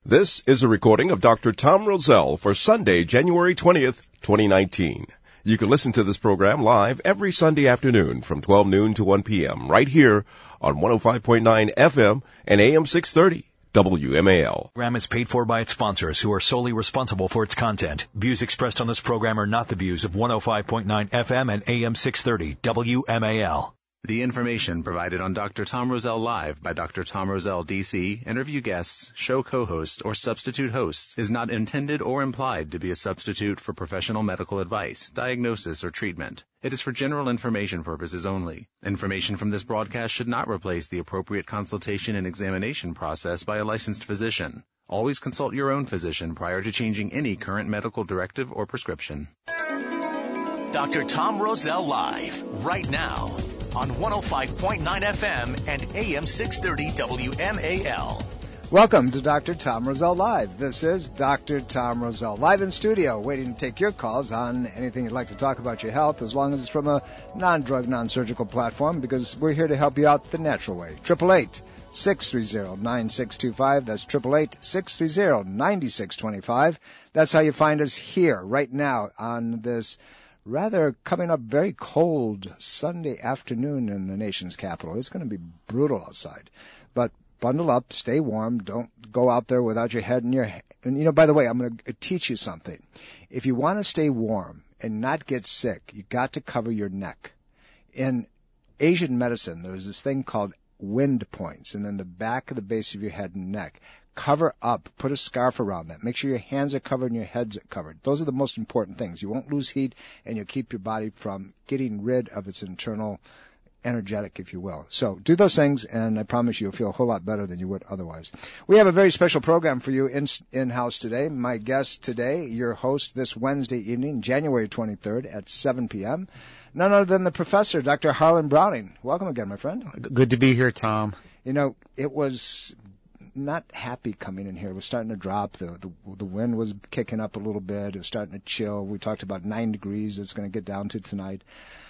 This is a recording of Dr. Tom Roselle for Sunday, January 20th, 2019. You can listen to this program live every Sunday afternoon from 12 noon to 1 p.m. right here on 105.9 FM and AM 630 WMAL. Program is paid for by its sponsors, who are solely responsible for its content. Views expressed on this program are not the views of 105.9 FM and AM 630 WMAL. The information provided on Dr. Tom Roselle Live by Dr. Tom Roselle, D.C., interview guests, show co-hosts, or substitute hosts is not intended or implied to be a substitute for professional medical advice, diagnosis, or treatment. It is for general information purposes only. Information from this broadcast should not replace the appropriate consultation and examination process by a licensed physician. Always consult your own physician prior to changing any current medical directive or prescription. Dr. Tom Roselle Live, right now, on 105.9 FM and AM 630 WMAL. Welcome to Dr. Tom Roselle Live. This is Dr. Tom Roselle, live in studio, waiting to take your calls on anything you'd like to talk about your health, as long as it's from a non-drug, non-surgical platform, because we're here to help you out the natural way. 888-630-9625. That's 888-630-9625. That's how you find us here right now on this rather coming up very cold Sunday afternoon in the nation's capital. It's going to be brutal outside. But bundle up, stay warm, don't go out there without your head in your head. And, by the way, I'm going to teach you something. If you want to stay warm and not get sick, you got to cover your neck. In Asian medicine, there's this thing called wind points, and then the back of the base of your head and neck. Cover up. Put a scarf around that. Make sure your hands are covered and your head's covered. Those are the most important things. You won't lose heat, and you'll keep your body from getting rid of its internal energetic, if you will. So do those things, and I promise you'll feel a whole lot better than you would otherwise. We have a very special program for you in-house today. My guest today, your host this Wednesday evening, January 23rd at 7 p.m., none other than the professor, Dr. Harlan Browning. Welcome again, my friend. Good to be here, Tom. It was not happy coming in here. It was starting to drop. The wind was kicking up a little bit. It was starting to chill. We talked about 9 degrees it's going to get down to tonight.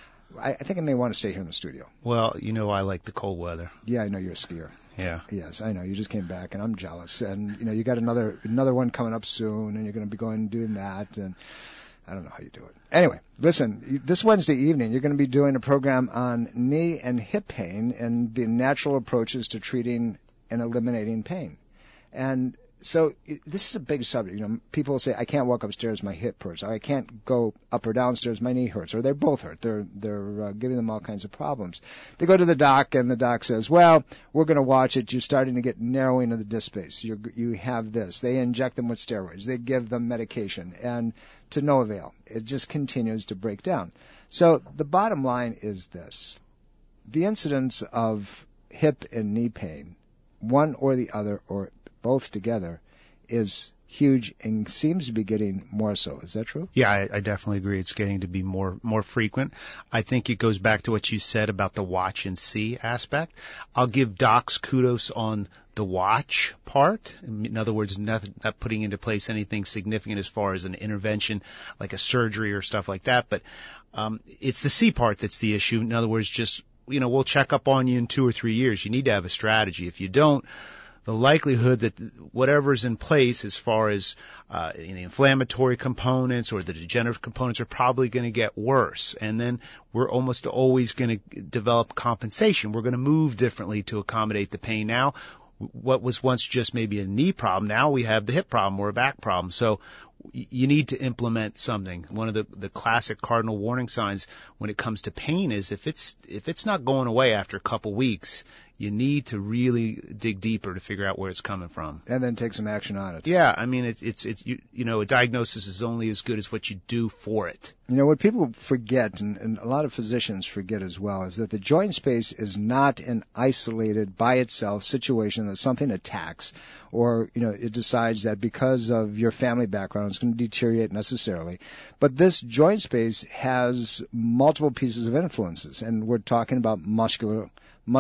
I think I may want to stay here in the studio. Well, I like the cold weather. Yeah, I know you're a skier. Yeah. Yes, I know. You just came back, and I'm jealous. And, you got another one coming up soon, and you're going to be going and doing that, and I don't know how you do it. Anyway, listen, this Wednesday evening, you're going to be doing a program on knee and hip pain and the natural approaches to treating and eliminating pain. And so this is a big subject. People will say, I can't walk upstairs, my hip hurts. Or I can't go up or downstairs, my knee hurts. Or they both hurt. They're giving them all kinds of problems. They go to the doc, and the doc says, well, we're going to watch it. You're starting to get narrowing of the disc space. You have this. They inject them with steroids. They give them medication. And to no avail. It just continues to break down. So the bottom line is this. The incidence of hip and knee pain, one or the other or both together, is huge and seems to be getting more so. Is that true? Yeah, I definitely agree. It's getting to be more frequent. I think it goes back to what you said about the watch and see aspect. I'll give docs kudos on the watch part. In other words, not putting into place anything significant as far as an intervention like a surgery or stuff like that. But it's the see part that's the issue. In other words, just, we'll check up on you in 2 or 3 years. You need to have a strategy. If you don't, the likelihood that whatever's in place as far as the inflammatory components or the degenerative components are probably going to get worse. And then we're almost always going to develop compensation. We're going to move differently to accommodate the pain. Now, what was once just maybe a knee problem, now we have the hip problem or a back problem. So you need to implement something. One of the classic cardinal warning signs when it comes to pain is if it's not going away after a couple weeks, you need to really dig deeper to figure out where it's coming from. And then take some action on it. Yeah, I mean, it's a diagnosis is only as good as what you do for it. What people forget, and a lot of physicians forget as well, is that the joint space is not an isolated, by itself situation that something attacks or, it decides that because of your family background it's going to deteriorate necessarily. But this joint space has multiple pieces of influences, and we're talking about musculoskeletal,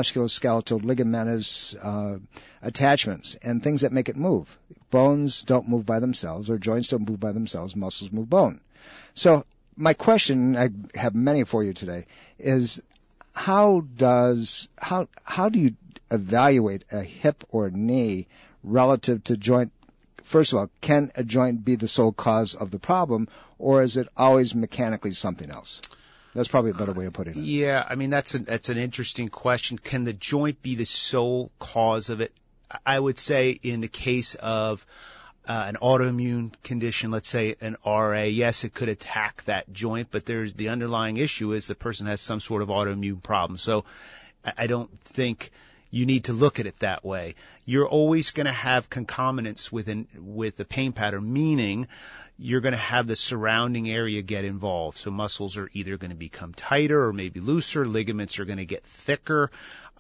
ligamentous attachments and things that make it move. Bones don't move by themselves, or joints don't move by themselves. Muscles move bone. So my question, I have many for you today, is how do you evaluate a hip or knee relative to joint first of all, can a joint be the sole cause of the problem, or is it always mechanically something else? That's probably a better way of putting it. Yeah, I mean, that's an interesting question. Can the joint be the sole cause of it? I would say in the case of an autoimmune condition, let's say an RA, yes, it could attack that joint, but the underlying issue is the person has some sort of autoimmune problem. So I don't think you need to look at it that way. You're always going to have concomitants with the pain pattern, meaning you're going to have the surrounding area get involved. So muscles are either going to become tighter or maybe looser. Ligaments are going to get thicker.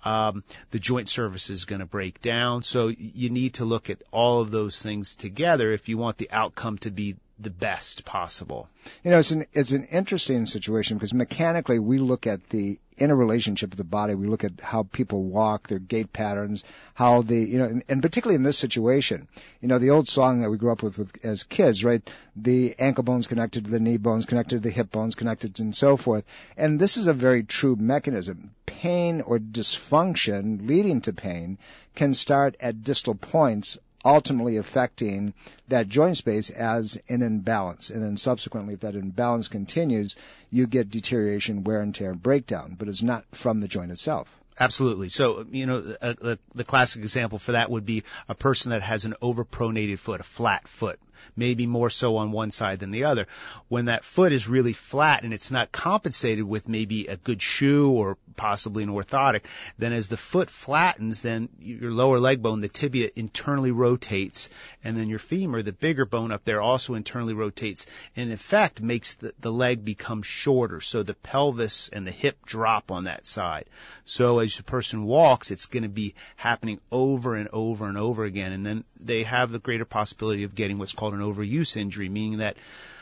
The joint surface is going to break down. So you need to look at all of those things together if you want the outcome to be the best possible. You know, it's an interesting situation because mechanically we look at the interrelationship of the body. We look at how people walk, their gait patterns, how and particularly in this situation, the old song that we grew up with as kids, right? The ankle bone's connected to the knee bone's connected to the hip bone's connected and so forth. And this is a very true mechanism. Pain or dysfunction leading to pain can start at distal points, ultimately affecting that joint space as an imbalance. And then subsequently, if that imbalance continues, you get deterioration, wear and tear, breakdown, but it's not from the joint itself. Absolutely. So, the classic example for that would be a person that has an overpronated foot, a flat foot, maybe more so on one side than the other. When that foot is really flat and it's not compensated with maybe a good shoe or possibly an orthotic, then as the foot flattens, then your lower leg bone, the tibia, internally rotates, and then your femur, the bigger bone up there, also internally rotates, and in effect makes the leg become shorter. So the pelvis and the hip drop on that side. So as the person walks, it's going to be happening over and over and over again, and then they have the greater possibility of getting what's called an overuse injury, meaning that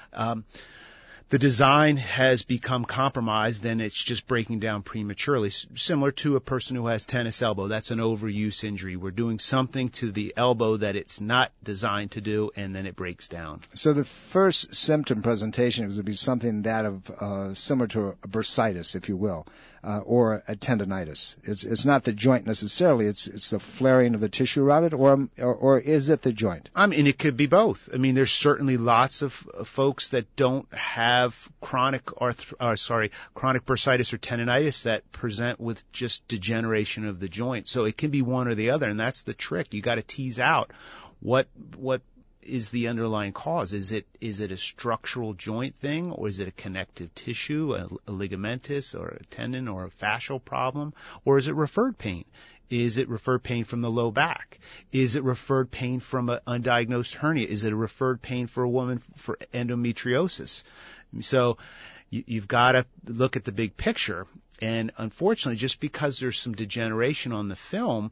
the design has become compromised and it's just breaking down prematurely, similar to a person who has tennis elbow. That's an overuse injury. We're doing something to the elbow that it's not designed to do, and then it breaks down. So the first symptom presentation would be something that of similar to a bursitis, if you will, or a tendonitis. It's not the joint necessarily. It's the flaring of the tissue around it, or is it the joint? I mean, it could be both. I mean, there's certainly lots of folks that don't have chronic bursitis or tendonitis that present with just degeneration of the joint. So it can be one or the other, and that's the trick. You got to tease out what is the underlying cause. Is it a structural joint thing, or is it a connective tissue, a ligamentous or a tendon or a fascial problem, or is it referred pain? Is it referred pain from the low back? Is it referred pain from an undiagnosed hernia? Is it a referred pain for a woman for endometriosis? So you've got to look at the big picture. And unfortunately, just because there's some degeneration on the film,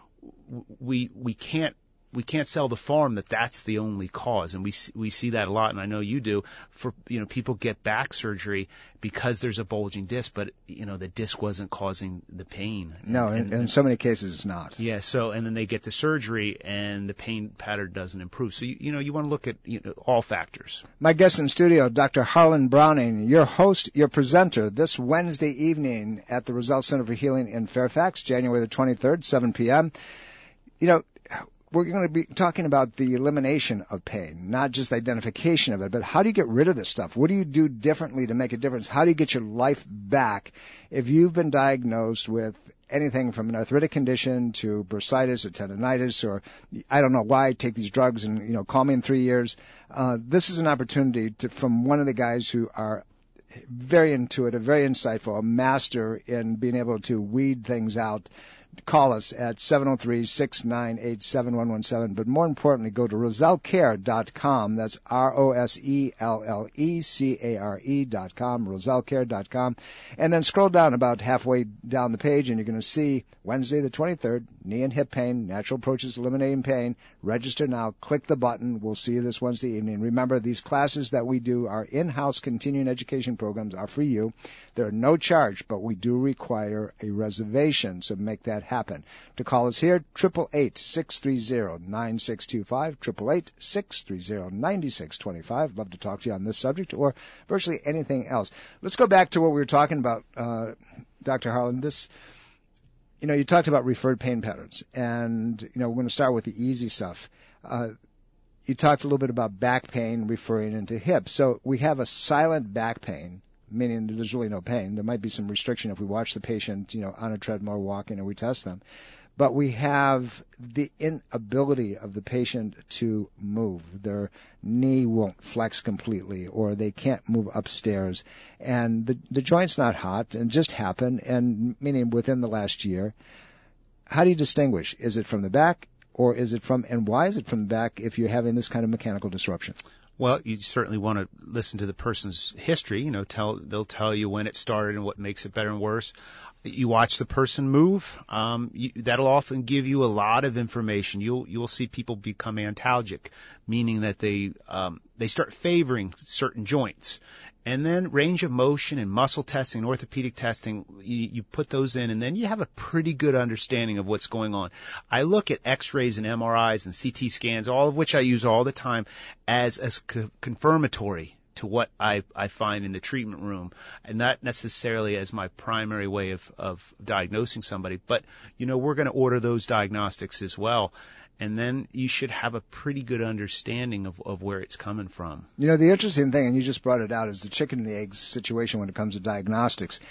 we can't sell the farm that that's the only cause, and we see that a lot, and I know you do. For people get back surgery because there's a bulging disc, but the disc wasn't causing the pain. No, in so many cases it's not. Yeah. So and then they get the surgery, and the pain pattern doesn't improve. So you want to look at all factors. My guest in studio, Dr. Harlan Browning, your host, your presenter, this Wednesday evening at the Roselle Center for Healing in Fairfax, January the 23rd, 7 p.m. We're going to be talking about the elimination of pain, not just the identification of it, but how do you get rid of this stuff? What do you do differently to make a difference? How do you get your life back if you've been diagnosed with anything from an arthritic condition to bursitis or tendonitis or I don't know why, take these drugs and, call me in 3 years. This is an opportunity from one of the guys who are very intuitive, very insightful, a master in being able to weed things out. Call us at 703-698-7117. But more importantly, go to rosellecare.com. That's ROSELLECARE.com, rosellecare.com. And then scroll down about halfway down the page, and you're going to see Wednesday the 23rd, knee and hip pain, natural approaches to eliminating pain. Register now. Click the button. We'll see you this Wednesday evening. Remember, these classes that we do, our in-house continuing education programs, are for you. They're no charge, but we do require a reservation, so make that happen. To call us here, 888-630-9625, 888-630-9625. Love to talk to you on this subject or virtually anything else. Let's go back to what we were talking about, Dr. Harlan. You talked about referred pain patterns, and, we're going to start with the easy stuff. you talked a little bit about back pain referring into hips. So we have a silent back pain, meaning that there's really no pain. There might be some restriction if we watch the patient, on a treadmill walking and we test them. But we have the inability of the patient to move. Their knee won't flex completely, or they can't move upstairs. And the joint's not hot and just happened, and meaning within the last year. How do you distinguish? Is it from the back, or is it from, and why is it from the back if you're having this kind of mechanical disruption? Well, you certainly want to listen to the person's history. They'll tell you when it started and what makes it better and worse. You watch the person move. That'll often give you a lot of information. You'll see people become antalgic, meaning that they start favoring certain joints. And then range of motion and muscle testing, orthopedic testing, you put those in, and then you have a pretty good understanding of what's going on. I look at X-rays and MRIs and CT scans, all of which I use all the time, as confirmatory to what I find in the treatment room, and not necessarily as my primary way of diagnosing somebody. But, we're going to order those diagnostics as well. And then you should have a pretty good understanding of where it's coming from. The interesting thing, and you just brought it out, is the chicken and the egg situation when it comes to diagnostics.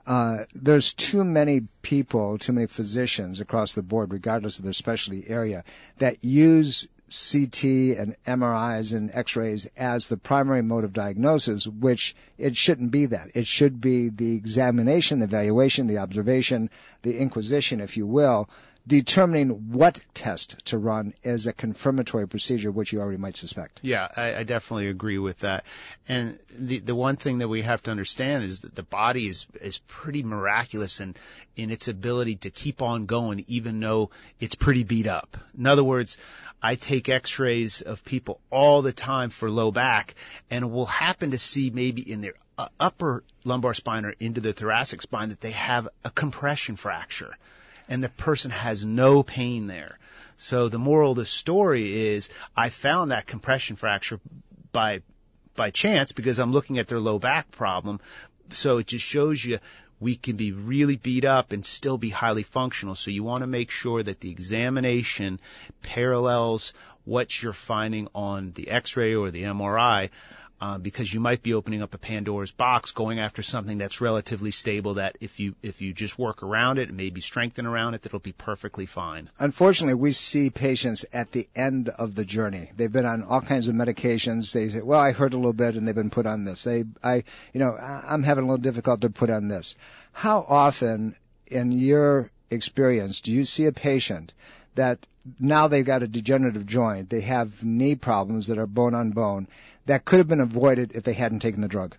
There's too many people, too many physicians across the board, regardless of their specialty area, that use CT and MRIs and X-rays as the primary mode of diagnosis, which it shouldn't be that. It should be the examination, the evaluation, the observation, the inquisition, if you will, determining what test to run as a confirmatory procedure, which you already might suspect. Yeah, I definitely agree with that. And the one thing that we have to understand is that the body is pretty miraculous in its ability to keep on going, even though it's pretty beat up. In other words, I take X-rays of people all the time for low back, and we'll happen to see maybe in their upper lumbar spine or into the thoracic spine that they have a compression fracture, and the person has no pain there. So the moral of the story is I found that compression fracture by chance because I'm looking at their low back problem. So it just shows you we can be really beat up and still be highly functional. So you want to make sure that the examination parallels what you're finding on the X-ray or the MRI, because you might be opening up a Pandora's box going after something that's relatively stable that if you just work around it and maybe strengthen around it, that'll be perfectly fine. Unfortunately, we see patients at the end of the journey. They've been on all kinds of medications. They say, well, I hurt a little bit and they've been put on this. I'm having a little difficulty to put on this. How often in your experience do you see a patient that now they've got a degenerative joint, they have knee problems that are bone on bone, that could have been avoided if they hadn't taken the drug?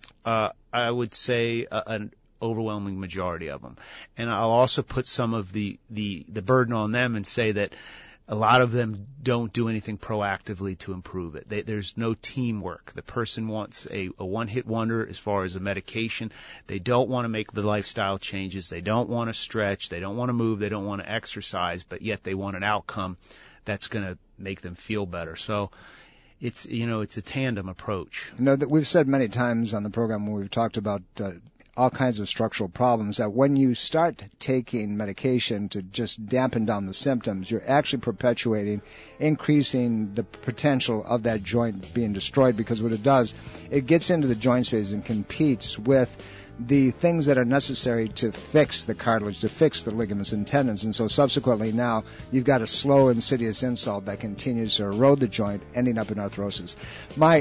I would say an overwhelming majority of them. And I'll also put some of the burden on them and say that a lot of them don't do anything proactively to improve it. There's no teamwork. The person wants a one-hit wonder as far as a medication. They don't want to make the lifestyle changes. They don't want to stretch. They don't want to move. They don't want to exercise, but yet they want an outcome that's going to make them feel better. So it's a tandem approach. That we've said many times on the program when we've talked about all kinds of structural problems, that when you start taking medication to just dampen down the symptoms, you're actually perpetuating, increasing the potential of that joint being destroyed, because what it does, it gets into the joint space and competes with the things that are necessary to fix the cartilage, to fix the ligaments and tendons. And so subsequently now you've got a slow, insidious insult that continues to erode the joint, ending up in arthrosis. My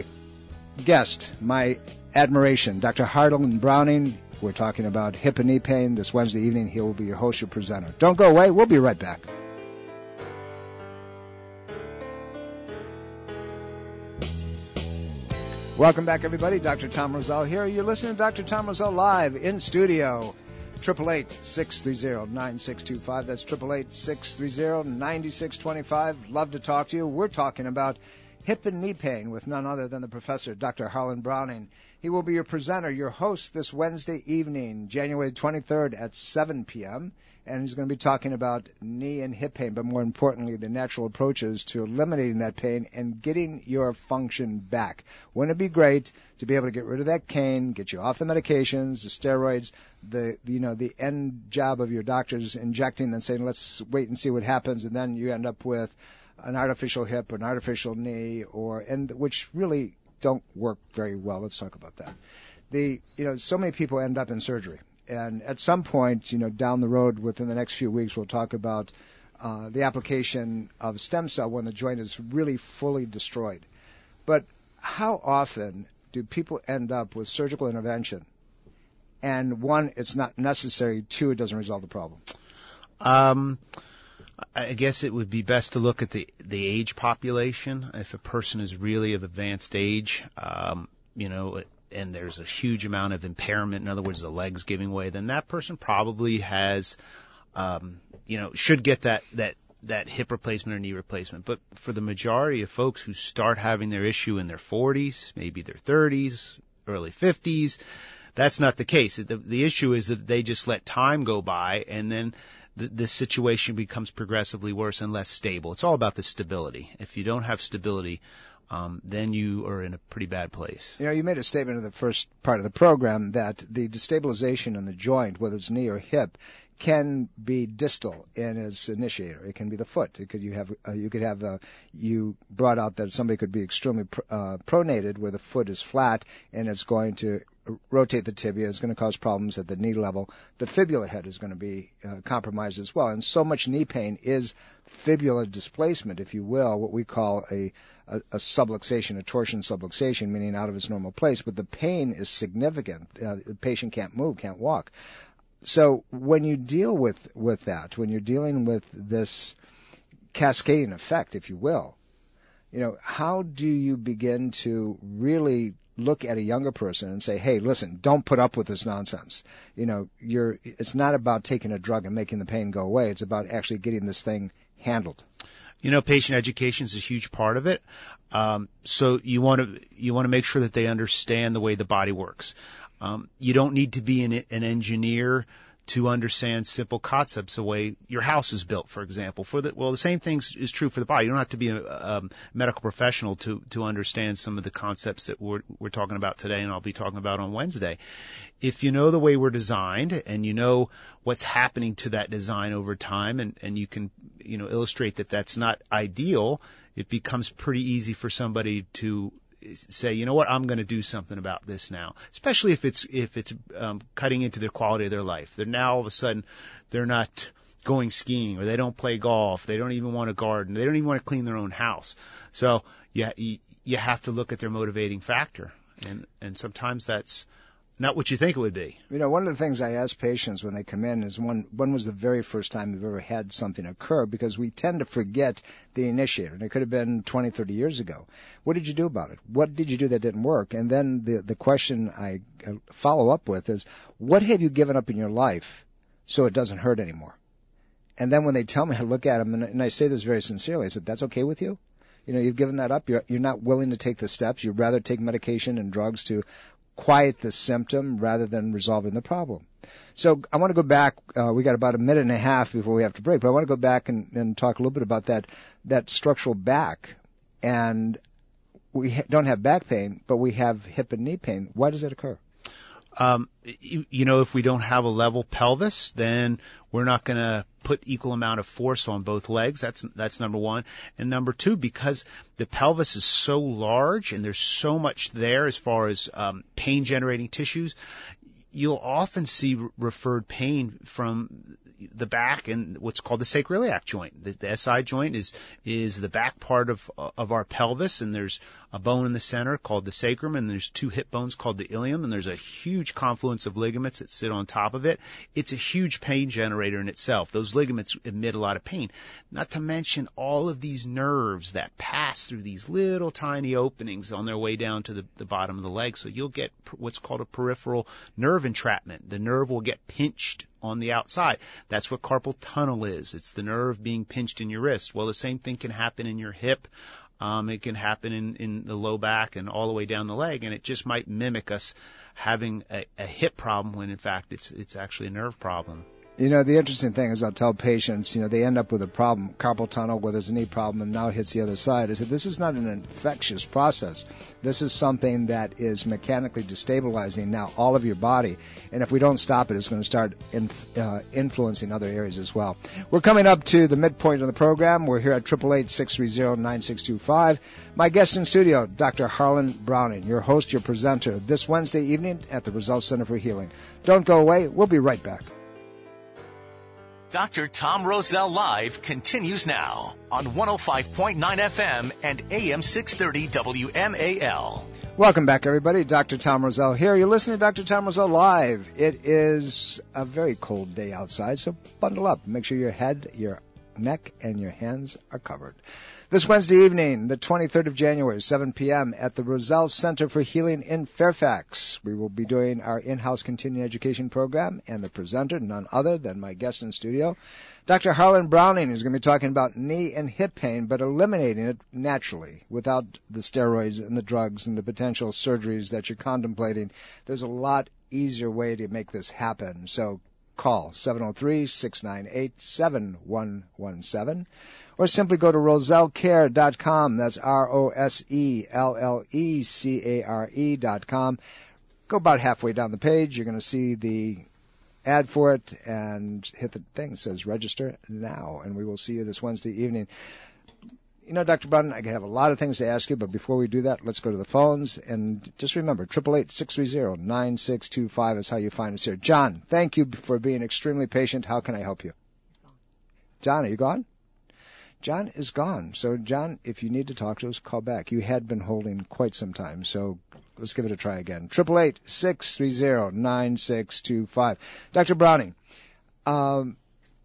guest, my admiration, Dr. Harlan Browning. We're talking about hip and knee pain this Wednesday evening. He will be your host, your presenter. Don't go away. We'll be right back. Welcome back, everybody. Dr. Tom Rosell here. You're listening to Dr. Tom Rosell live in studio. 888-630-9625. That's 888-630-9625. Love to talk to you. We're talking about hip and knee pain with none other than the professor, Dr. Harlan Browning. He will be your presenter, your host this Wednesday evening, January 23rd at 7 p.m., and he's going to be talking about knee and hip pain, but more importantly, the natural approaches to eliminating that pain and getting your function back. Wouldn't it be great to be able to get rid of that cane, get you off the medications, the steroids, the end job of your doctors injecting and saying, let's wait and see what happens, and then you end up with an artificial hip, an artificial knee, and which really don't work very well. Let's talk about that. So many people end up in surgery, and at some point, down the road, within the next few weeks, we'll talk about the application of stem cell when the joint is really fully destroyed. But how often do people end up with surgical intervention? And one, it's not necessary. Two, it doesn't resolve the problem. I guess it would be best to look at the age population. If a person is really of advanced age, and there's a huge amount of impairment, in other words, the legs giving way, then that person probably has, should get that hip replacement or knee replacement. But for the majority of folks who start having their issue in their 40s, maybe their 30s, early 50s, that's not the case. The issue is that they just let time go by, and then the situation becomes progressively worse and less stable. It's all about the stability. If you don't have stability, then you are in a pretty bad place. You made a statement in the first part of the program that the destabilization in the joint, whether it's knee or hip, can be distal in its initiator. It can be the foot. You brought out that somebody could be extremely pronated where the foot is flat and it's going to rotate the tibia. It's going to cause problems at the knee level. The fibula head is going to be compromised as well. And so much knee pain is fibular displacement, if you will, what we call a subluxation, a torsion subluxation, meaning out of its normal place. But the pain is significant. The patient can't move, can't walk. So when you deal with that, when you're dealing with this cascading effect, if you will, how do you begin to really look at a younger person and say, hey, listen, don't put up with this nonsense. It's not about taking a drug and making the pain go away. It's about actually getting this thing handled. Patient education is a huge part of it. So you want to make sure that they understand the way the body works. You don't need to be an engineer to understand simple concepts, the way your house is built, for example. The same thing is true for the body. You don't have to be a medical professional to understand some of the concepts that we're talking about today, and I'll be talking about on Wednesday. If you know the way we're designed, and you know what's happening to that design over time, and you can illustrate that that's not ideal, it becomes pretty easy for somebody to say, you know what, I'm going to do something about this now, especially if it's cutting into their quality of their life. They're now all of a sudden, they're not going skiing, or they don't play golf, they don't even want to garden, they don't even want to clean their own house. So you have to look at their motivating factor, and sometimes that's not what you think it would be. One of the things I ask patients when they come in is when was the very first time you've ever had something occur, because we tend to forget the initiator, and it could have been 20, 30 years ago. What did you do about it? What did you do that didn't work? And then the question I follow up with is, what have you given up in your life so it doesn't hurt anymore? And then when they tell me, I look at them, and I say this very sincerely, I said, that's okay with you? You've given that up. You're not willing to take the steps. You'd rather take medication and drugs to quiet the symptom rather than resolving the problem. So I want to go back. We got about a minute and a half before we have to break, but I want to go back and talk a little bit about that structural back. And we don't have back pain, but we have hip and knee pain. Why does that occur? If we don't have a level pelvis, then we're not going to put equal amount of force on both legs. That's number one. And number two, because the pelvis is so large and there's so much there as far as pain generating tissues, you'll often see referred pain from the back and what's called the sacroiliac joint. The SI joint is the back part of our pelvis, and there's a bone in the center called the sacrum, and there's two hip bones called the ilium, and there's a huge confluence of ligaments that sit on top of it. It's a huge pain generator in itself. Those ligaments emit a lot of pain. Not to mention all of these nerves that pass through these little tiny openings on their way down to the bottom of the leg. So you'll get what's called a peripheral nerve entrapment. The nerve will get pinched on the outside. That's what carpal tunnel is. It's the nerve being pinched in your wrist. Well, the same thing can happen in your hip. It can happen in the low back and all the way down the leg, and it just might mimic us having a hip problem when in fact it's actually a nerve problem. You know, the interesting thing is I'll tell patients, they end up with a problem, carpal tunnel, where there's a knee problem, and now it hits the other side. I said, this is not an infectious process. This is something that is mechanically destabilizing now all of your body. And if we don't stop it, it's going to start influencing other areas as well. We're coming up to the midpoint of the program. We're here at 888-630-9625. My guest in studio, Dr. Harlan Browning, your host, your presenter, this Wednesday evening at the Results Center for Healing. Don't go away. We'll be right back. Dr. Tom Rosell Live continues now on 105.9 FM and AM 630 WMAL. Welcome back, everybody. Dr. Tom Rosell here. You're listening to Dr. Tom Rosell Live. It is a very cold day outside, so bundle up. Make sure your head, your neck, and your hands are covered. This Wednesday evening, the 23rd of January, 7 p.m. at the Rosell Center for Healing in Fairfax. We will be doing our in-house continuing education program, and the presenter, none other than my guest in studio, Dr. Harlan Browning, is going to be talking about knee and hip pain, but eliminating it naturally without the steroids and the drugs and the potential surgeries that you're contemplating. There's a lot easier way to make this happen. So call 703-698-7117. Or simply go to RosellCare.com. That's ROSELLECARE.com. Go about halfway down the page. You're going to see the ad for it and hit the thing that says register now. And we will see you this Wednesday evening. You know, Dr. Browning, I have a lot of things to ask you, but before we do that, let's go to the phones. And just remember, 888-630-9625 is how you find us here. John, thank you for being extremely patient. How can I help you? John, are you gone? John is gone. So, John, if you need to talk to us, call back. You had been holding quite some time, so let's give it a try again. 888-630-9625. Dr. Browning, I want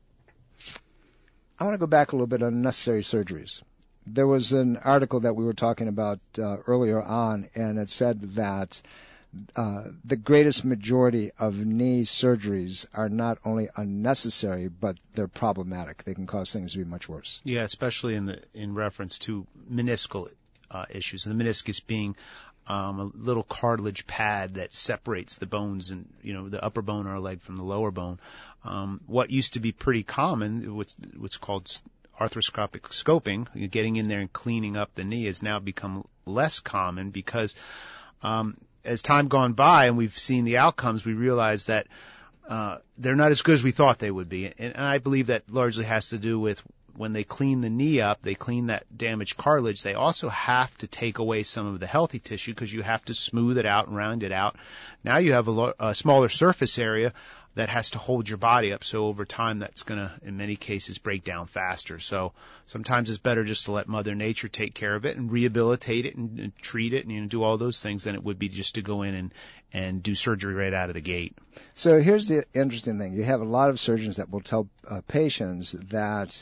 to go back a little bit on unnecessary surgeries. There was an article that we were talking about earlier on, and it said that the greatest majority of knee surgeries are not only unnecessary, but they're problematic. They can cause things to be much worse. Yeah, especially in reference to meniscal issues. And the meniscus being a little cartilage pad that separates the bones and, the upper bone or leg from the lower bone. What used to be pretty common, what's called arthroscopic scoping, getting in there and cleaning up the knee, has now become less common because as time gone by and we've seen the outcomes, we realize that they're not as good as we thought they would be. And I believe that largely has to do with when they clean the knee up, they clean that damaged cartilage, they also have to take away some of the healthy tissue because you have to smooth it out and round it out. Now you have a smaller surface area that has to hold your body up. So over time, that's going to, in many cases, break down faster. So sometimes it's better just to let Mother Nature take care of it and rehabilitate it and treat it and do all those things than it would be just to go in and do surgery right out of the gate. So here's the interesting thing. You have a lot of surgeons that will tell patients that,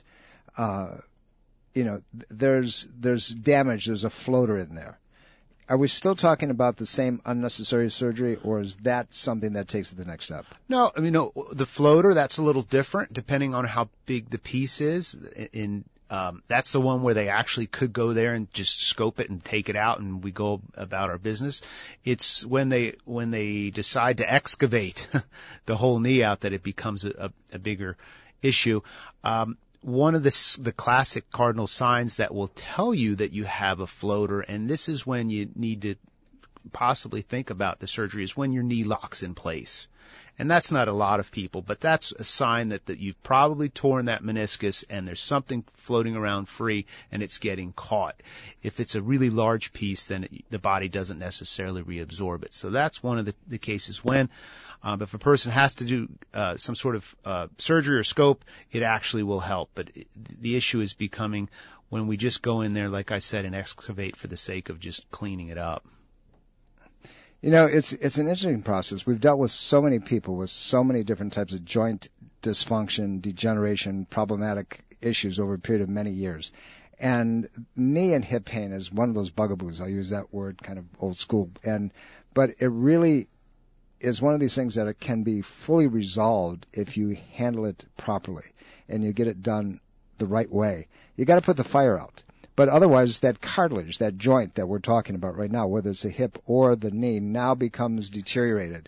there's damage, there's a floater in there. Are we still talking about the same unnecessary surgery, or is that something that takes it the next step? No, the floater, that's a little different depending on how big the piece is. That's the one where they actually could go there and just scope it and take it out and we go about our business. It's when they decide to excavate the whole knee out that it becomes a bigger issue. One of the classic cardinal signs that will tell you that you have a floater, and this is when you need to possibly think about the surgery, is when your knee locks in place. And that's not a lot of people, but that's a sign that you've probably torn that meniscus and there's something floating around free and it's getting caught. If it's a really large piece, then the body doesn't necessarily reabsorb it. So that's one of the cases when, if a person has to do some sort of surgery or scope, it actually will help. But the issue is becoming when we just go in there, like I said, and excavate for the sake of just cleaning it up. It's an interesting process. We've dealt with so many people with so many different types of joint dysfunction, degeneration, problematic issues over a period of many years. And knee and hip pain is one of those bugaboos. I'll use that word kind of old school. But it really is one of these things that it can be fully resolved if you handle it properly and you get it done the right way. You got to put the fire out. But otherwise, that cartilage, that joint that we're talking about right now, whether it's the hip or the knee, now becomes deteriorated.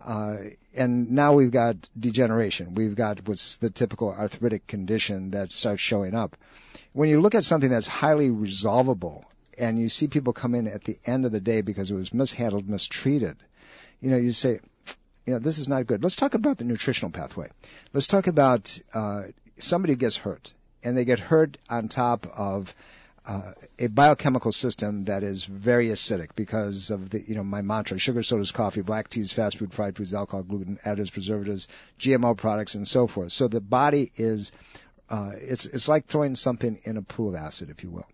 And now we've got degeneration. We've got what's the typical arthritic condition that starts showing up. When you look at something that's highly resolvable, and you see people come in at the end of the day because it was mishandled, mistreated, you say, this is not good. Let's talk about the nutritional pathway. Let's talk about somebody gets hurt, and they get hurt on top of a biochemical system that is very acidic because of my mantra: sugar, sodas, coffee, black teas, fast food, fried foods, alcohol, gluten, additives, preservatives, GMO products, and so forth. So the body is, it's like throwing something in a pool of acid, if you will.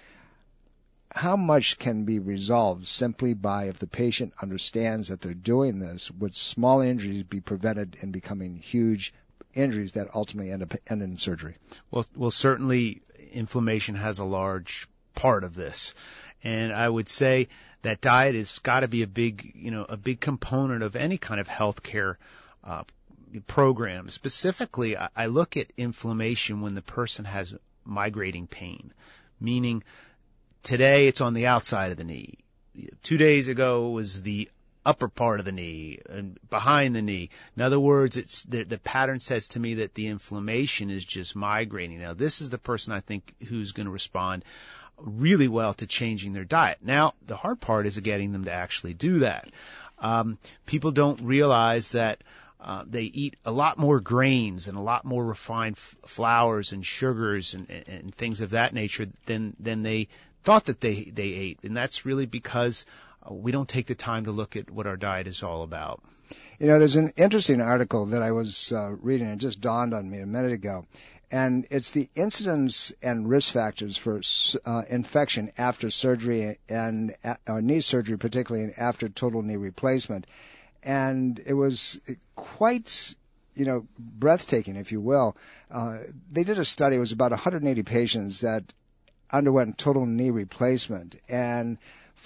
How much can be resolved simply by, if the patient understands that they're doing this, would small injuries be prevented in becoming huge injuries that ultimately end in surgery? Well, certainly inflammation has a large part of this, and I would say that diet has got to be a big component of any kind of healthcare program. Specifically, I look at inflammation when the person has migrating pain, meaning today it's on the outside of the knee. 2 days ago was the upper part of the knee and behind the knee. In other words, it's the pattern says to me that the inflammation is just migrating. Now, this is the person I think who's going to respond really well to changing their diet. Now, the hard part is getting them to actually do that. People don't realize that they eat a lot more grains and a lot more refined flours and sugars and things of that nature than they thought that they ate, and that's really because we don't take the time to look at what our diet is all about. There's an interesting article that I was reading. It just dawned on me a minute ago, and it's the incidence and risk factors for infection after surgery and knee surgery, particularly, and after total knee replacement. And it was quite breathtaking, if you will. They did a study. It was about 180 patients that underwent total knee replacement, and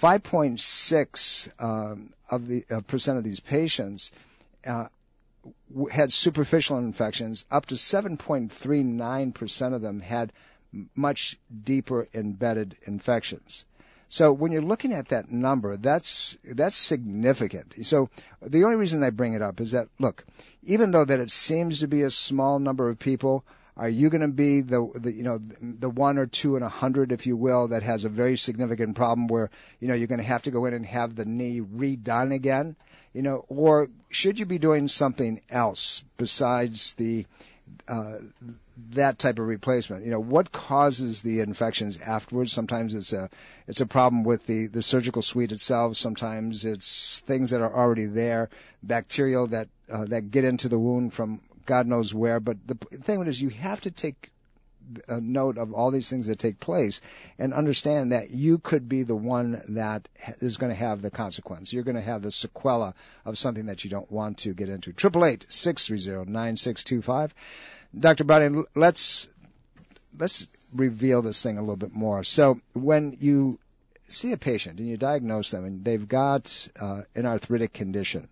5.6% percent of these patients had superficial infections. Up to 7.39% of them had much deeper embedded infections. So when you're looking at that number, that's significant. So the only reason I bring it up is that, look, even though that it seems to be a small number of people, are you going to be the 1 or 2 in 100, if you will, that has a very significant problem where, you're going to have to go in and have the knee redone again? Or should you be doing something else besides that type of replacement? What causes the infections afterwards? Sometimes it's a problem with the surgical suite itself. Sometimes it's things that are already there, bacterial that get into the wound from God knows where. But the thing is, you have to take a note of all these things that take place and understand that you could be the one that is going to have the consequence. You're going to have the sequela of something that you don't want to get into. 888-630-9625. Dr. Browning, let's reveal this thing a little bit more. So when you see a patient and you diagnose them and they've got an arthritic condition,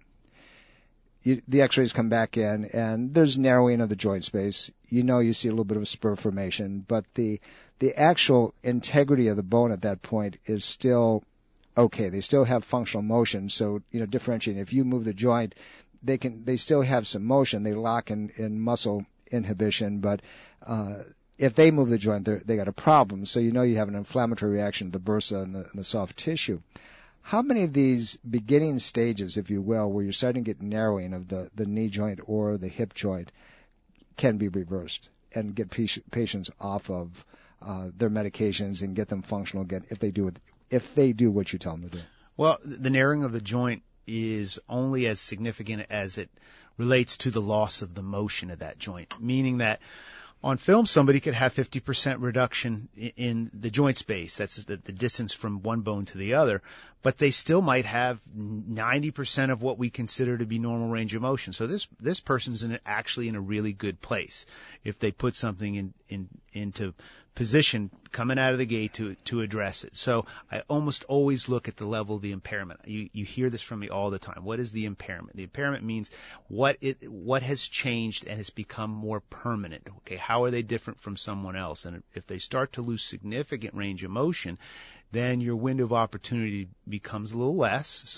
the x-rays come back in and there's narrowing of the joint space. You see a little bit of a spur formation, but the actual integrity of the bone at that point is still okay. They still have functional motion. So, differentiating. If you move the joint, they still have some motion. They lock in muscle inhibition, but if they move the joint, they got a problem. So you have an inflammatory reaction to the bursa and the soft tissue. How many of these beginning stages, if you will, where you're starting to get narrowing of the knee joint or the hip joint, can be reversed and get patients off of their medications and get them functional again if they do what you tell them to do? Well, the narrowing of the joint is only as significant as it relates to the loss of the motion of that joint, meaning that on film, somebody could have 50% reduction in the joint space. That's the distance from one bone to the other. But they still might have 90% of what we consider to be normal range of motion. So this person's actually in a really good place if they put something into position coming out of the gate to address it. So I almost always look at the level of the impairment. You hear this from me all the time. What is the impairment? The impairment means what has changed and has become more permanent. Okay, how are they different from someone else? And if they start to lose significant range of motion, then your window of opportunity becomes a little less. So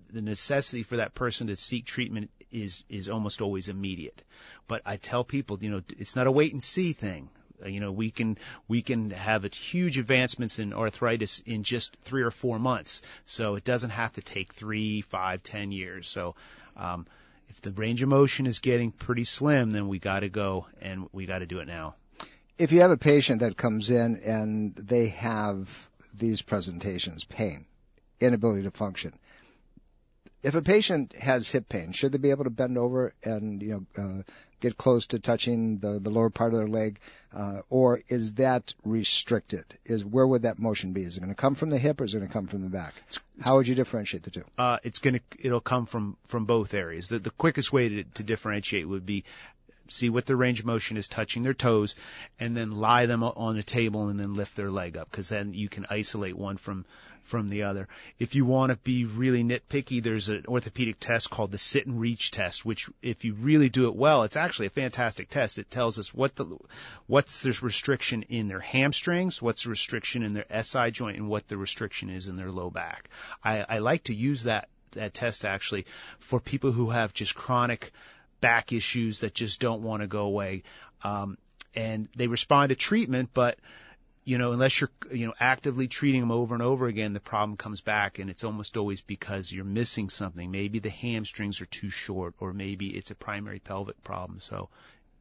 the necessity for that person to seek treatment is almost always immediate. But I tell people, it's not a wait and see thing. We can have huge advancements in arthritis in just 3 or 4 months. So it doesn't have to take 3, 5, 10 years. So, if the range of motion is getting pretty slim, then we got to go and we got to do it now. If you have a patient that comes in and they have these presentations, pain, inability to function, if a patient has hip pain, should they be able to bend over and get close to touching the lower part of their leg, or is that restricted? Where would that motion be? Is it going to come from the hip or is it going to come from the back? How would you differentiate the two? It'll come from both areas. The quickest way to differentiate would be see what the range of motion is touching their toes, and then lie them on a table and then lift their leg up, because then you can isolate one from the other. If you want to be really nitpicky, there's an orthopedic test called the sit and reach test, which if you really do it well, it's actually a fantastic test. It tells us what's the restriction in their hamstrings, what's the restriction in their SI joint, and what the restriction is in their low back. I like to use that test actually for people who have just chronic back issues that just don't want to go away. And they respond to treatment, but unless you're, actively treating them over and over again, the problem comes back, and it's almost always because you're missing something. Maybe the hamstrings are too short, or maybe it's a primary pelvic problem. So,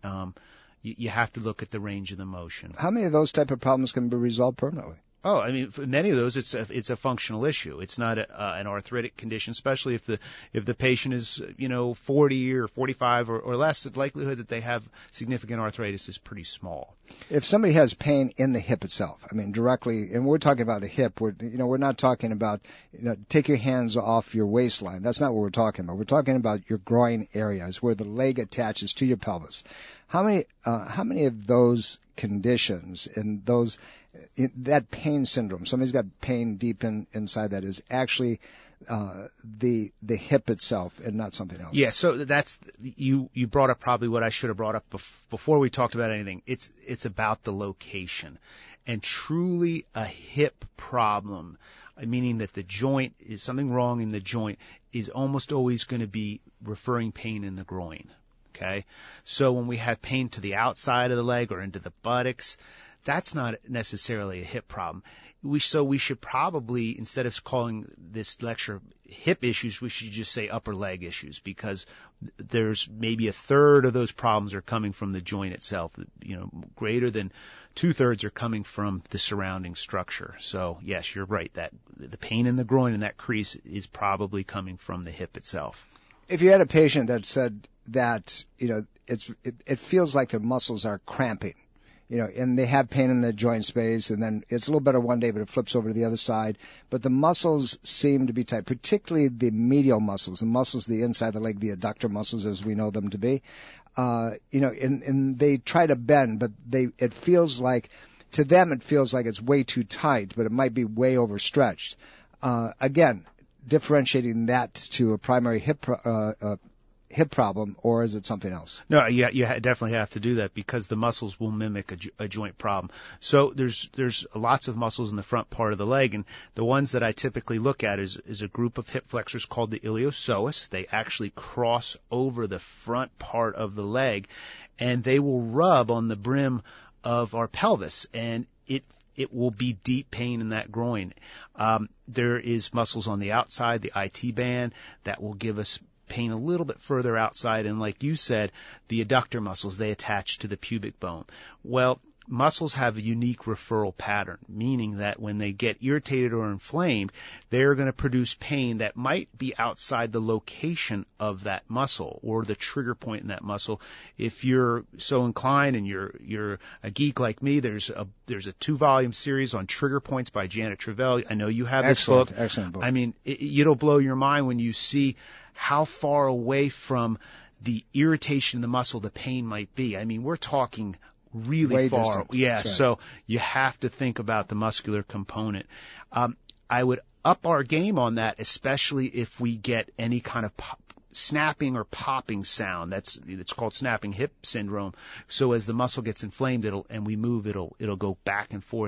you have to look at the range of the motion. How many of those type of problems can be resolved permanently? Oh, I mean, for many of those, it's a functional issue. It's not an arthritic condition, especially if the patient is 40 or 45 or less. The likelihood that they have significant arthritis is pretty small. If somebody has pain in the hip itself, I mean, directly, and we're talking about a hip. We're not talking about take your hands off your waistline. That's not what we're talking about. We're talking about your groin areas where the leg attaches to your pelvis. How many of those conditions and that pain syndrome, somebody's got pain deep inside that, is actually the hip itself and not something else? Yeah, so that's you brought up probably what I should have brought up before we talked about anything. It's about the location, and truly a hip problem, meaning that the joint is something wrong in the joint, is almost always going to be referring pain in the groin. Okay, so when we have pain to the outside of the leg or into the buttocks, that's not necessarily a hip problem. We should probably, instead of calling this lecture hip issues, we should just say upper leg issues, because there's maybe a third of those problems are coming from the joint itself. Greater than 2/3 are coming from the surrounding structure. So yes, you're right, that the pain in the groin and that crease is probably coming from the hip itself. If you had a patient that said that it feels like their muscles are cramping, and they have pain in the joint space, and then it's a little better one day, but it flips over to the other side. But the muscles seem to be tight, particularly the muscles of the inside of the leg, the adductor muscles as we know them to be. And they try to bend, but it feels like, to them it feels like it's way too tight, but it might be way overstretched. Again, differentiating that to a primary hip problem, or is it something else? No, you definitely have to do that, because the muscles will mimic a joint problem. So there's lots of muscles in the front part of the leg, and the ones that I typically look at is a group of hip flexors called the iliopsoas. They actually cross over the front part of the leg, and they will rub on the brim of our pelvis, and it will be deep pain in that groin. There is muscles on the outside, the IT band, that will give us pain a little bit further outside, and like you said, the adductor muscles, they attach to the pubic bone. Well, muscles have a unique referral pattern, meaning that when they get irritated or inflamed, they're going to produce pain that might be outside the location of that muscle or the trigger point in that muscle. If you're so inclined and you're a geek like me, there's a 2-volume series on trigger points by Janet Travell. I know you have this book. Excellent book. I mean, it'll blow your mind when you see how far away from the irritation in the muscle the pain might be. I mean, we're talking really way far. Distant. Yeah, right. So you have to think about the muscular component. I would up our game on that, especially if we get any kind of snapping or popping sound. It's called snapping hip syndrome. So as the muscle gets inflamed, and we move, it'll go back and forth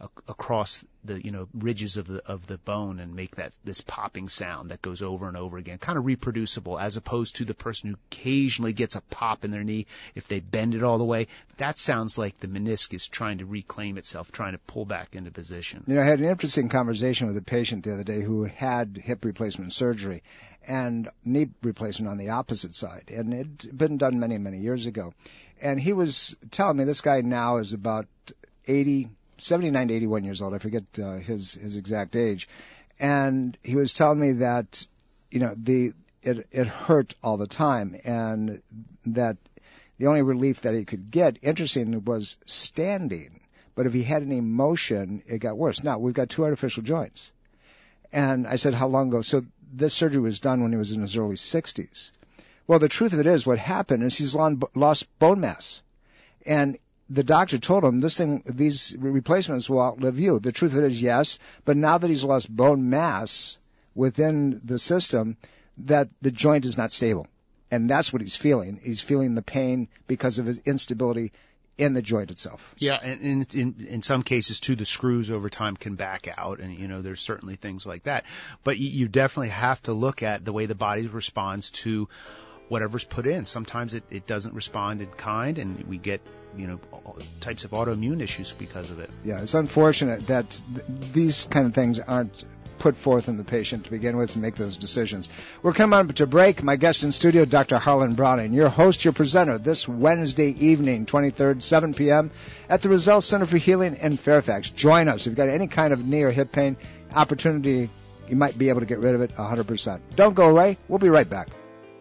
across the ridges of the bone and make this popping sound that goes over and over again, kind of reproducible, as opposed to the person who occasionally gets a pop in their knee if they bend it all the way. That sounds like the meniscus trying to reclaim itself, trying to pull back into position. I had an interesting conversation with a patient the other day who had hip replacement surgery and knee replacement on the opposite side, and it had been done many, many years ago. And he was telling me, this guy now is about 79 to 81 years old. I forget his exact age. And he was telling me that, it hurt all the time, and that the only relief that he could get, interestingly, was standing. But if he had any motion, it got worse. Now, we've got 2 artificial joints. And I said, how long ago? So this surgery was done when he was in his early 60s. Well, the truth of it is, what happened is he's lost bone mass. And the doctor told him, these replacements will outlive you. The truth of it is, yes, but now that he's lost bone mass within the system, that the joint is not stable. And that's what he's feeling. He's feeling the pain because of his instability in the joint itself. Yeah, and in some cases, too, the screws over time can back out, and, there's certainly things like that. But you definitely have to look at the way the body responds to whatever's put in. Sometimes it doesn't respond in kind, and we get, types of autoimmune issues because of it. Yeah, it's unfortunate that these kind of things aren't put forth in the patient to begin with to make those decisions. We're coming up to break. My guest in studio, Dr. Harlan Browning, your host, your presenter, this Wednesday evening, 23rd, 7 p.m. at the Roselle Center for Healing in Fairfax. Join us. If you've got any kind of knee or hip pain, opportunity, you might be able to get rid of it 100%. Don't go away. We'll be right back.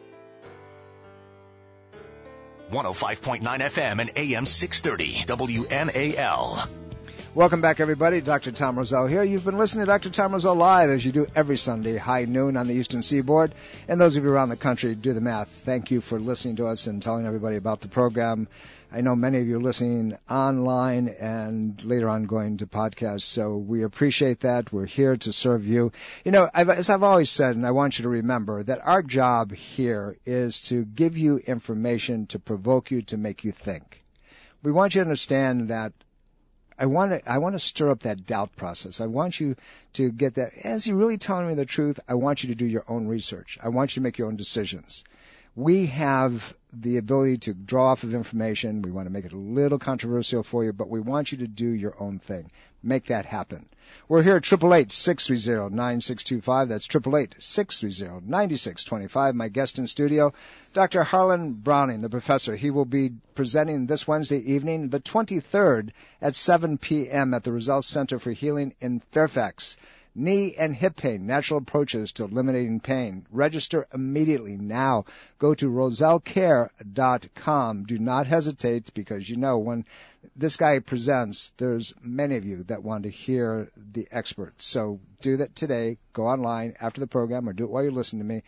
105.9 FM and AM 630 WMAL. Welcome back, everybody. Dr. Tom Roselle here. You've been listening to Dr. Tom Roselle live, as you do every Sunday, high noon on the Eastern Seaboard. And those of you around the country, do the math. Thank you for listening to us and telling everybody about the program. I know many of you are listening online and later on going to podcasts, so we appreciate that. We're here to serve you. As I've always said, and I want you to remember, that our job here is to give you information to provoke you, to make you think. We want you to understand that I want to stir up that doubt process. I want you to get that. As you're really telling me the truth, I want you to do your own research. I want you to make your own decisions. We have the ability to draw off of information. We want to make it a little controversial for you, but we want you to do your own thing. Make that happen. We're here at 888-630-9625. That's 888-630-9625. My guest in studio, Dr. Harlan Browning, the professor. He will be presenting this Wednesday evening, the 23rd, at 7 p.m. at the Roselle Center for Healing in Fairfax. Knee and hip pain, natural approaches to eliminating pain. Register immediately now. Go to rosellcare.com. Do not hesitate, because when this guy presents, there's many of you that want to hear the expert. So do that today. Go online after the program, or do it while you're listening to me.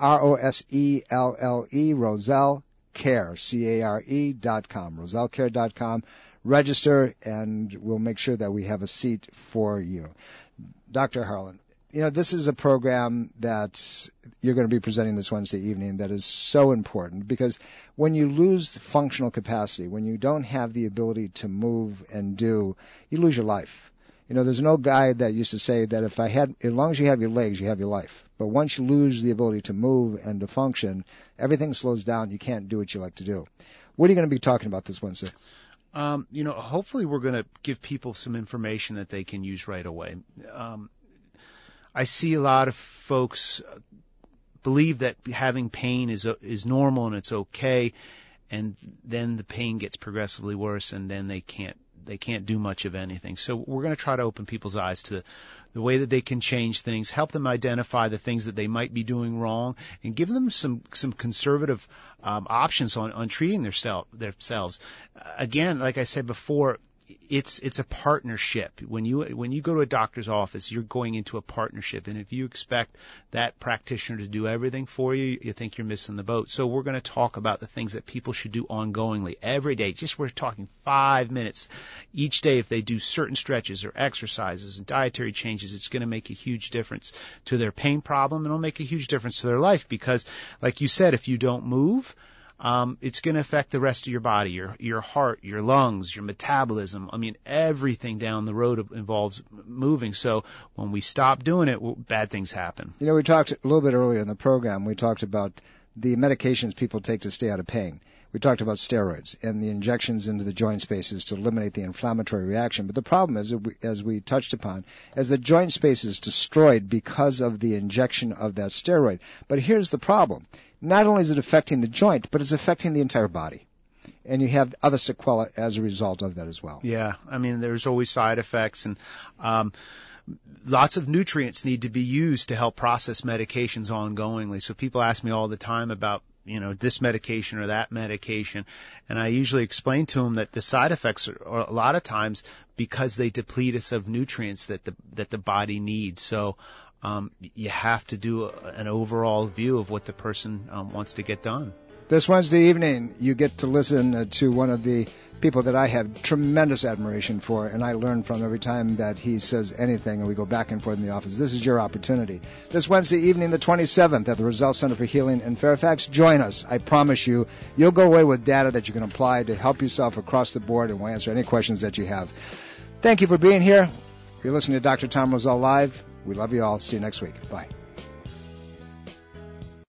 ROSELLE, Roselle Care, CARE.com, rosellcare.com. Register, and we'll make sure that we have a seat for you. Dr. Harlan, this is a program that you're going to be presenting this Wednesday evening that is so important, because when you lose functional capacity, when you don't have the ability to move and do, you lose your life. There's an old guy that used to say that as long as you have your legs, you have your life. But once you lose the ability to move and to function, everything slows down. You can't do what you like to do. What are you going to be talking about this Wednesday? Hopefully we're going to give people some information that they can use right away. I see a lot of folks believe that having pain is normal and it's okay, and then the pain gets progressively worse, and then they can't do much of anything. So we're going to try to open people's eyes to the way that they can change things, help them identify the things that they might be doing wrong, and give them some conservative options on treating themselves. Again, like I said before, it's a partnership. When you go to a doctor's office, you're going into a partnership, and if you expect that practitioner to do everything for you, you think you're missing the boat. So we're going to talk about the things that people should do ongoingly every day. We're talking 5 minutes each day. If they do certain stretches or exercises and dietary changes, it's going to make a huge difference to their pain problem, and it'll make a huge difference to their life, because, like you said, if you don't move, it's going to affect the rest of your body, your heart, your lungs, your metabolism. I mean, everything down the road involves moving. So when we stop doing it, bad things happen. You know, we talked a little bit earlier in the program, we talked about the medications people take to stay out of pain. We talked about steroids and the injections into the joint spaces to eliminate the inflammatory reaction. But the problem is, as we touched upon, as the joint space is destroyed because of the injection of that steroid. But here's the problem. Not only is it affecting the joint, but it's affecting the entire body. And you have other sequelae as a result of that as well. Yeah, I mean, there's always side effects, and lots of nutrients need to be used to help process medications ongoingly. So people ask me all the time about, you know, this medication or that medication, and I usually explain to them that the side effects are a lot of times because they deplete us of nutrients that the body needs. So you have to do an overall view of what the person wants to get done. This Wednesday evening, you get to listen to one of the people that I have tremendous admiration for, and I learn from every time that he says anything, and we go back and forth in the office. This is your opportunity. This Wednesday evening, the 27th, at the Roselle Center for Healing in Fairfax. Join us. I promise you, you'll go away with data that you can apply to help yourself across the board, and we'll answer any questions that you have. Thank you for being here. You're listening to Dr. Tom Roselle Live. We love you all. See you next week. Bye.